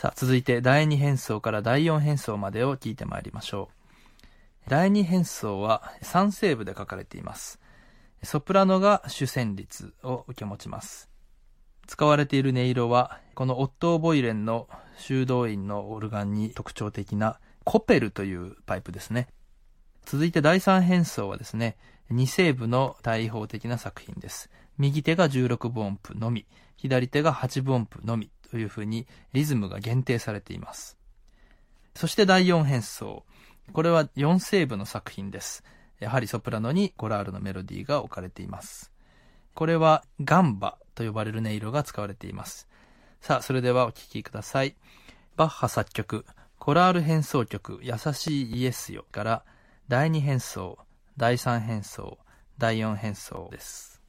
さあ、続いて第2変奏から第4変奏までを聞いてまいりましょう。第2変奏は3声部で書かれています。ソプラノが主旋律を受け持ちます。使われている音色は、このオットー・ボイレンの修道院のオルガンに特徴的なコペルというパイプですね。続いて第3変奏はですね、2声部の対比法的な作品です。右手が16分音符のみ、左手が8分音符のみというふうにリズムが限定されています。そして第4変奏。これは4声部の作品です。やはりソプラノにコラールのメロディーが置かれています。これはガンバと呼ばれる音色が使われています。さあ、それではお聴きください。バッハ作曲、コラール変奏曲、優しいイエスよから第2変奏、第3変奏、第4変奏です。